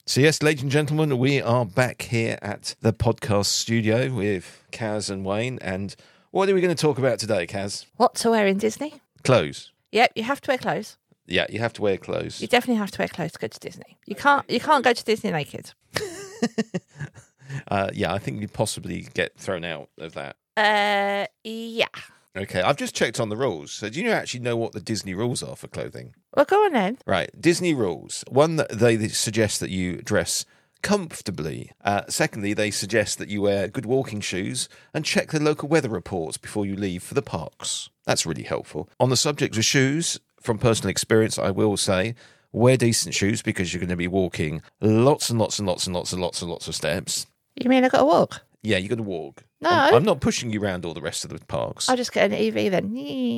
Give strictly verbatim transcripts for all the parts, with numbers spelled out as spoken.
So yes, ladies and gentlemen, we are back here at the podcast studio with Kaz and Wayne. And what are we going to talk about today, Kaz? What to wear in Disney? Clothes. Yep, you have to wear clothes. Yeah, you have to wear clothes. You definitely have to wear clothes to go to Disney. You can't. You can't go to Disney naked. uh, yeah, I think you'd possibly get thrown out of that. Uh, yeah. Okay, I've just checked on the rules. So do you actually know what the Disney rules are for clothing? Well, go on then. Right, Disney rules. One, that they suggest that you dress comfortably. Uh, secondly, they suggest that you wear good walking shoes and check the local weather reports before you leave for the parks. That's really helpful. On the subject of shoes, from personal experience, I will say, wear decent shoes because you're going to be walking lots and lots and lots and lots and lots and lots of steps. You mean I got to walk? Yeah, you're going to walk. No. I'm, I'm not pushing you around all the rest of the parks. I'll just get an E V then.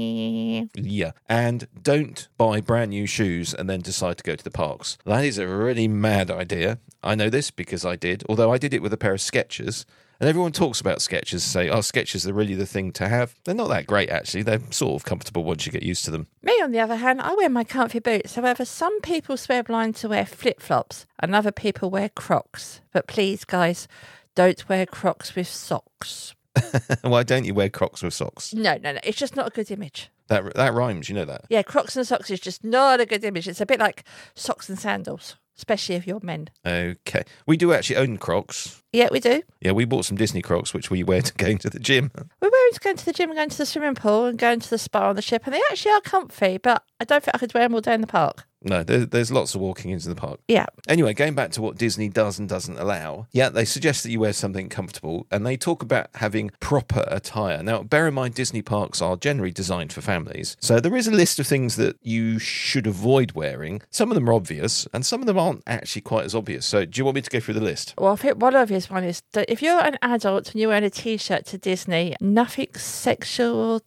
Yeah. And don't buy brand new shoes and then decide to go to the parks. That is a really mad idea. I know this because I did, although I did it with a pair of Skechers. And everyone talks about Skechers, say, oh, Skechers are really the thing to have. They're not that great, actually. They're sort of comfortable once you get used to them. Me, on the other hand, I wear my comfy boots. However, some people swear blind to wear flip-flops and other people wear Crocs. But please, guys, don't wear Crocs with socks. Why don't you wear Crocs with socks? No, no, no. It's just not a good image. That that rhymes, you know that? Yeah, Crocs and socks is just not a good image. It's a bit like socks and sandals, especially if you're men. Okay. We do actually own Crocs. Yeah, we do. Yeah, we bought some Disney Crocs, which we wear to going to the gym. We're wearing to going to the gym and going to the swimming pool and going to the spa on the ship, and they actually are comfy, but I don't think I could wear them all day in the park. No, there, there's lots of walking into the park. Yeah. Anyway, going back to what Disney does and doesn't allow, yeah, they suggest that you wear something comfortable, and they talk about having proper attire. Now, bear in mind, Disney parks are generally designed for families, so there is a list of things that you should avoid wearing. Some of them are obvious, and some of them aren't actually quite as obvious. So do you want me to go through the list? Well, I think one obvious one is that if you're an adult and you're wearing a T-shirt to Disney, nothing sexual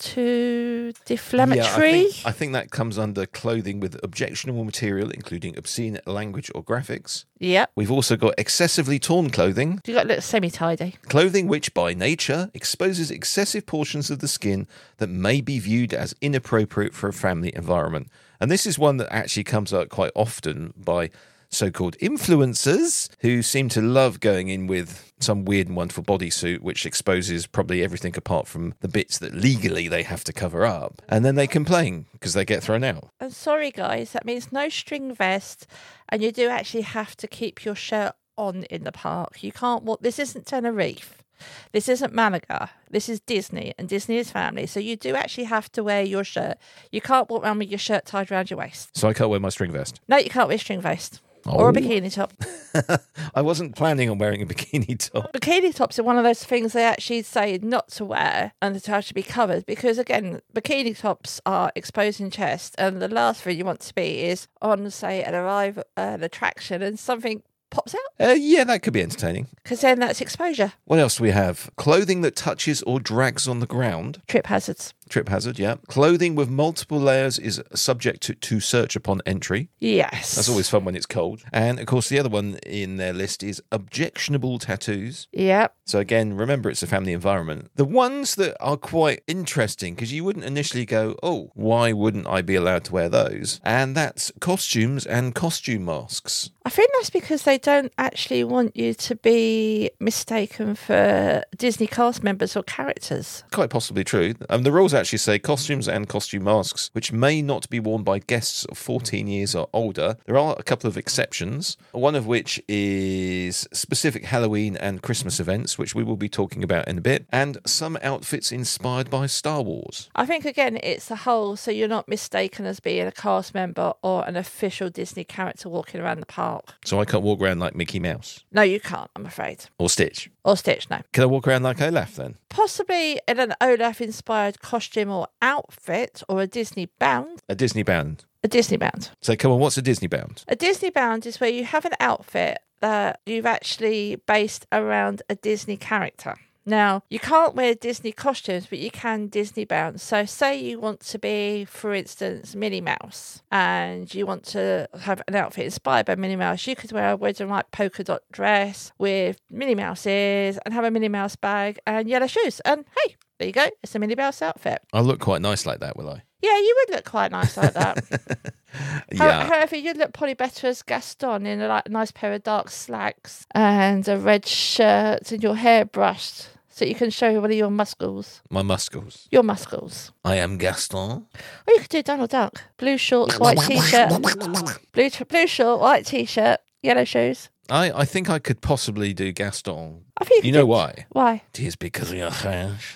to deflammatory. Yeah, I think, I think that comes under clothing with objectionable material, including obscene language or graphics. Yep. We've also got excessively torn clothing. You got to look semi-tidy. Clothing which, by nature, exposes excessive portions of the skin that may be viewed as inappropriate for a family environment. And this is one that actually comes out quite often by so-called influencers who seem to love going in with some weird and wonderful bodysuit which exposes probably everything apart from the bits that legally they have to cover up. And then they complain because they get thrown out. I'm sorry, guys. That means no string vest, and you do actually have to keep your shirt on in the park. You can't walk. This isn't Tenerife. This isn't Malaga. This is Disney, and Disney is family. So you do actually have to wear your shirt. You can't walk around with your shirt tied around your waist. So I can't wear my string vest? No, you can't wear a string vest. Oh. Or a bikini top. I wasn't planning on wearing a bikini top. Bikini tops are one of those things they actually say not to wear and to have to be covered because, again, bikini tops are exposing chest, and the last thing you want to be is on, say, an arrive uh, an attraction and something pops out. Uh, yeah, that could be entertaining. Because then that's exposure. What else do we have? Clothing that touches or drags on the ground. Trip hazards. Trip hazard, yeah. Clothing with multiple layers is subject to, to search upon entry. Yes. That's always fun when it's cold. And, of course, the other one in their list is objectionable tattoos. Yep. So, again, remember it's a family environment. The ones that are quite interesting, because you wouldn't initially go, oh, why wouldn't I be allowed to wear those? And that's costumes and costume masks. I think that's because they don't actually want you to be mistaken for Disney cast members or characters. Quite possibly true. Um, the rules actually say costumes and costume masks, which may not be worn by guests of fourteen years or older. There are a couple of exceptions, one of which is specific Halloween and Christmas events, which we will be talking about in a bit, and some outfits inspired by Star Wars. I think, again, it's the whole, so you're not mistaken as being a cast member or an official Disney character walking around the park. So I can't walk around like Mickey Mouse? No, you can't, I'm afraid. Or Stitch? Or Stitch, no. Can I walk around like Olaf then? Possibly in an Olaf-inspired costume or outfit, or a Disney bound. A Disney bound? A Disney bound. So come on, what's a Disney bound? A Disney bound is where you have an outfit that you've actually based around a Disney character. Now, you can't wear Disney costumes, but you can Disney bound. So say you want to be, for instance, Minnie Mouse, and you want to have an outfit inspired by Minnie Mouse. You could wear a red and white polka dot dress with Minnie Mouse ears and have a Minnie Mouse bag and yellow shoes. And hey, There you go. It's a Minnie Mouse outfit. I'll look quite nice like that, will I? Yeah, you would look quite nice like that. Yeah. However, you'd look probably better as Gaston in a like, nice pair of dark slacks and a red shirt and your hair brushed so you can show one of your muscles. My muscles. Your muscles. I am Gaston. Or you could do Donald Duck. Blue shorts, white t-shirt. blue, blue short, white t-shirt, yellow shoes. I, I think I could possibly do Gaston. I think You could know do- why? Why? It is because of your French.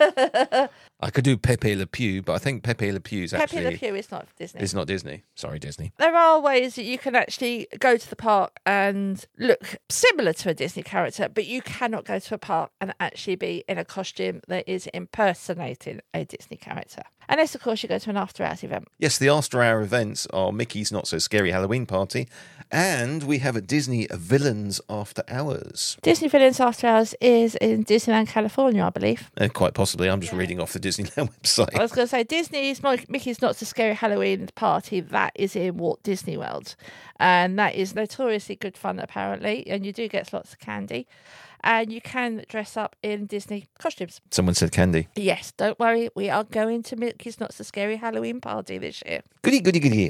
I could do Pepe Le Pew, but I think Pepe Le Pew is Pepe actually... Le Pew is not Disney. It's not Disney. Sorry, Disney. There are ways that you can actually go to the park and look similar to a Disney character, but you cannot go to a park and actually be in a costume that is impersonating a Disney character. Unless, of course, you go to an after-hours event. Yes, the after-hour events are Mickey's Not So Scary Halloween Party, and we have a Disney Villains After Hours. Disney Villains After Hours is in Disneyland, California, I believe. Uh, quite possibly. I'm just reading off the Disneyland website. I was going to say Disney's Mickey's Not So Scary Halloween Party, that is in Walt Disney World. And that is notoriously good fun, apparently. And you do get lots of candy. And you can dress up in Disney costumes. Someone said candy. Yes, don't worry. We are going to Mickey's Not So Scary Halloween Party this year. Goody, goody, goody.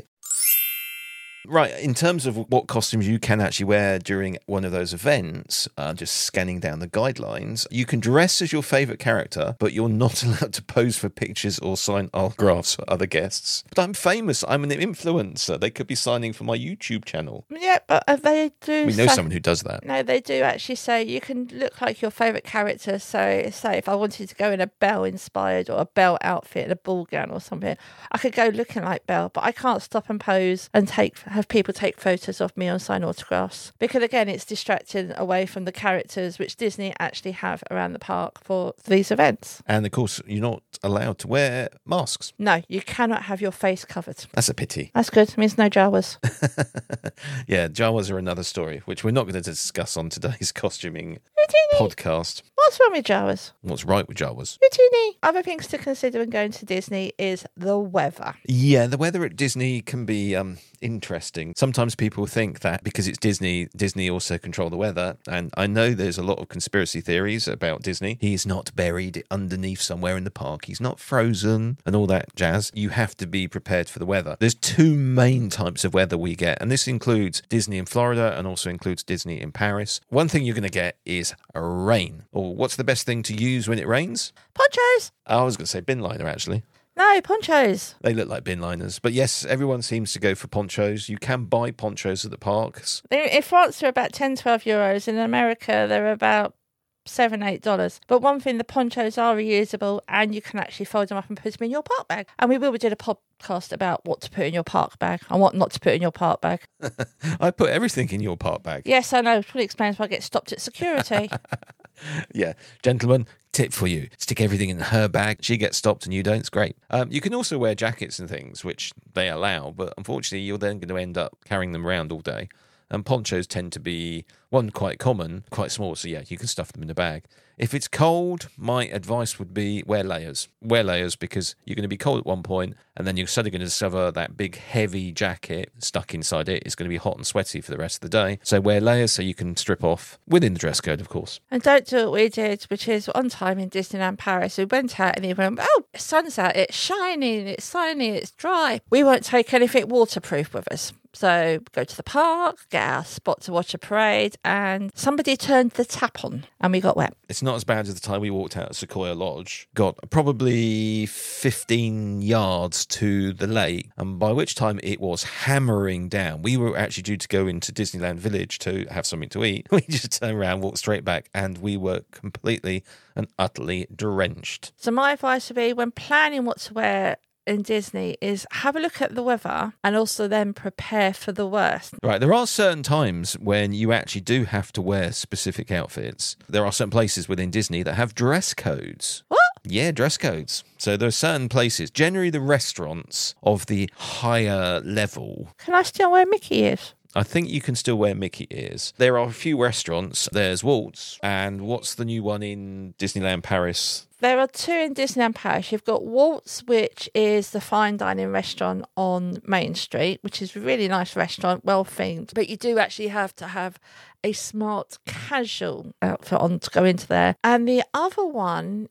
Right, in terms of what costumes you can actually wear during one of those events, uh, just scanning down the guidelines, you can dress as your favourite character, but you're not allowed to pose for pictures or sign autographs for other guests. But I'm famous. I'm an influencer. They could be signing for my YouTube channel. Yeah, but uh, they do We know say- someone who does that. No, they do actually say you can look like your favourite character. So, say if I wanted to go in a Belle inspired or a Belle outfit and a ball gown or something, I could go looking like Belle, but I can't stop and pose and take have people take photos of me and sign autographs. Because again, it's distracting away from the characters which Disney actually have around the park for these events. And of course, you're not allowed to wear masks. No, you cannot have your face covered. That's a pity. That's good. It means no Jawas. Yeah, Jawas are another story, which we're not going to discuss on today's costuming podcast. What's wrong with Jawas? What's right with Jawas? Routine. Other things to consider when going to Disney is the weather. Yeah, the weather at Disney can be um, interesting. Sometimes people think that because it's Disney, Disney also control the weather. And I know there's a lot of conspiracy theories about Disney. He's not buried underneath somewhere in the park. He's not frozen and all that jazz. You have to be prepared for the weather. There's two main types of weather we get, and this includes Disney in Florida and also includes Disney in Paris. One thing you're going to get is rain. Or what's the best thing to use when it rains? Ponchos. I was going to say bin liner, actually. No, ponchos. They look like bin liners. But yes, everyone seems to go for ponchos. You can buy ponchos at the parks. In in France, they're about ten, twelve euros. In America, they're about seven, eight dollars. But one thing, the ponchos are reusable and you can actually fold them up and put them in your park bag. And we will be doing a podcast about what to put in your park bag and what not to put in your park bag. I put everything in your park bag. Yes, I know. It probably explains why I get stopped at security. Yeah. Gentlemen, tip for you. Stick everything in her bag. She gets stopped and you don't. It's great. Um, you can also wear jackets and things, which they allow. But unfortunately, you're then going to end up carrying them around all day. And ponchos tend to be, one, quite common, quite small. So, yeah, you can stuff them in a bag. If it's cold, my advice would be wear layers. Wear layers because you're going to be cold at one point and then you're suddenly going to discover that big, heavy jacket stuck inside it is going to be hot and sweaty for the rest of the day. So wear layers so you can strip off within the dress code, of course. And don't do what we did, which is one time in Disneyland Paris, we went out and he went, oh, the sun's out, it's shining, it's sunny, it's dry. We won't take anything waterproof with us. So go to the park, get our spot to watch a parade, and somebody turned the tap on and we got wet. It's not as bad as the time we walked out of Sequoia Lodge. Got probably fifteen yards to the lake, and by which time it was hammering down. We were actually due to go into Disneyland Village to have something to eat. We just turned around, walked straight back, and we were completely and utterly drenched. So my advice would be when planning what to wear in Disney is have a look at the weather and also then prepare for the worst. Right, there are certain times when you actually do have to wear specific outfits. There are certain places within Disney that have dress codes. What? Yeah, dress codes. So there are certain places, generally the restaurants of the higher level. Can I still wear Mickey ears? I think you can still wear Mickey ears. There are a few restaurants. There's Waltz, and what's the new one in Disneyland Paris? There are two in Disneyland Paris. You've got Waltz, which is the fine dining restaurant on Main Street, which is a really nice restaurant, well themed. But you do actually have to have a smart casual outfit on to go into there. And the other one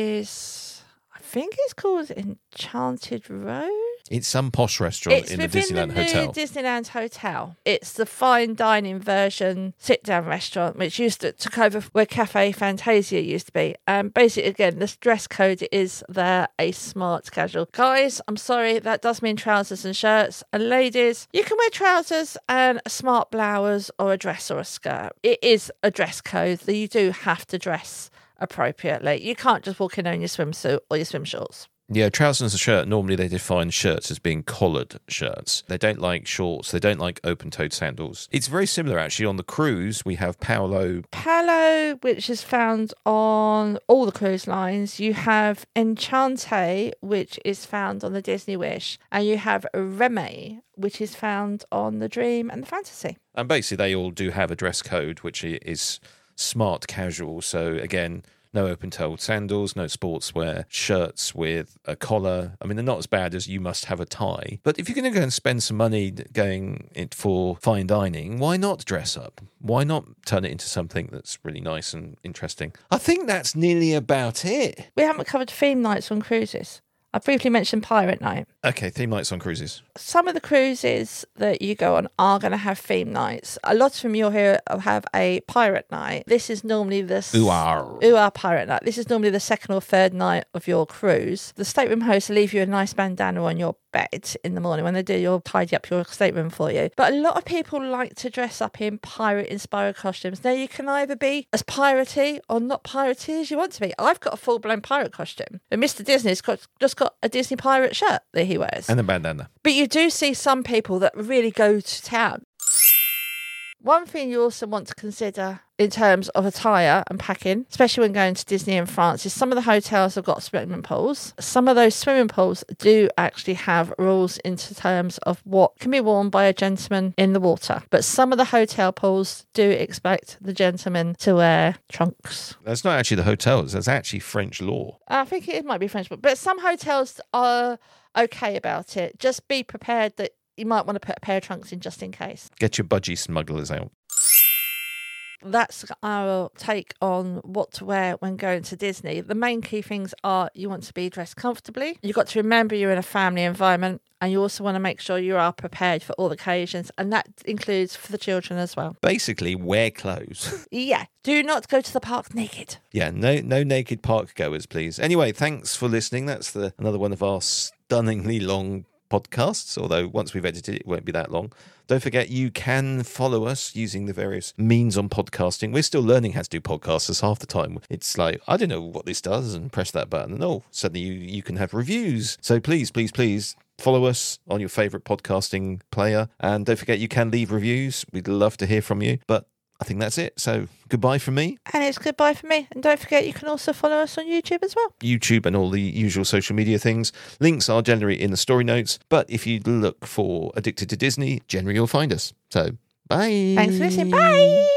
is, I think it's called Enchanted Road. It's some posh restaurant It's in the within Disneyland the new Hotel. Disneyland Hotel. It's the fine dining version sit-down restaurant, which used to took over where Cafe Fantasia used to be. And basically, again, this dress code is there a smart casual. Guys, I'm sorry, that does mean trousers and shirts. And ladies, you can wear trousers and a smart blouse or a dress or a skirt. It is a dress code that you do have to dress appropriately. You can't just walk in on your swimsuit or your swim shorts. Yeah, trousers and a shirt, normally they define shirts as being collared shirts. They don't like shorts. They don't like open-toed sandals. It's very similar, actually. On the cruise, we have Paolo. Paolo, which is found on all the cruise lines. You have Enchante, which is found on the Disney Wish. And you have Remy, which is found on the Dream and the Fantasy. And basically, they all do have a dress code, which is smart casual. So, again, no open-toed sandals, no sportswear, shirts with a collar. I mean, they're not as bad as you must have a tie. But if you're going to go and spend some money going in for fine dining, why not dress up? Why not turn it into something that's really nice and interesting? I think that's nearly about it. We haven't covered theme nights on cruises. I briefly mentioned Pirate Night. Okay, theme nights on cruises. Some of the cruises that you go on are going to have theme nights. A lot of them you'll hear have a pirate night. This is normally the... Ooh-ah. Ooh-ah pirate night. This is normally the second or third night of your cruise. The stateroom host will leave you a nice bandana on your bed in the morning when they do your tidy up your stateroom for you. But a lot of people like to dress up in pirate-inspired costumes. Now, you can either be as piratey or not piratey as you want to be. I've got a full-blown pirate costume. And Mister Disney's got, just got a Disney pirate shirt that he wears. And a bandana. But you do see some people that really go to town. One thing you also want to consider in terms of attire and packing, especially when going to Disney in France, is some of the hotels have got swimming pools. Some of those swimming pools do actually have rules in terms of what can be worn by a gentleman in the water. But some of the hotel pools do expect the gentleman to wear trunks. That's not actually the hotels. That's actually French law. I think it might be French, but some hotels are okay about it. Just be prepared that you might want to put a pair of trunks in just in case. Get your budgie smugglers out. That's our take on what to wear when going to Disney. The main key things are you want to be dressed comfortably. You've got to remember you're in a family environment, and you also want to make sure you are prepared for all occasions, and that includes for the children as well. Basically, wear clothes. Yeah. Do not go to the park naked. Yeah, no no naked park goers, please. Anyway, thanks for listening. That's the another one of our stunningly long podcasts, although once we've edited it, it won't be that long. Don't forget, you can follow us using the various means on podcasting. We're still learning how to do podcasts, as half the time it's like, I don't know what this does, and press that button, and oh, suddenly you, you can have reviews. So please, please, please follow us on your favourite podcasting player, and don't forget, you can leave reviews. We'd love to hear from you, but I think that's it. So goodbye from me. And it's goodbye from me. And don't forget, you can also follow us on YouTube as well. YouTube and all the usual social media things. Links are generally in the story notes. But if you look for Addicted to Disney, generally you'll find us. So bye. Thanks for listening. Bye.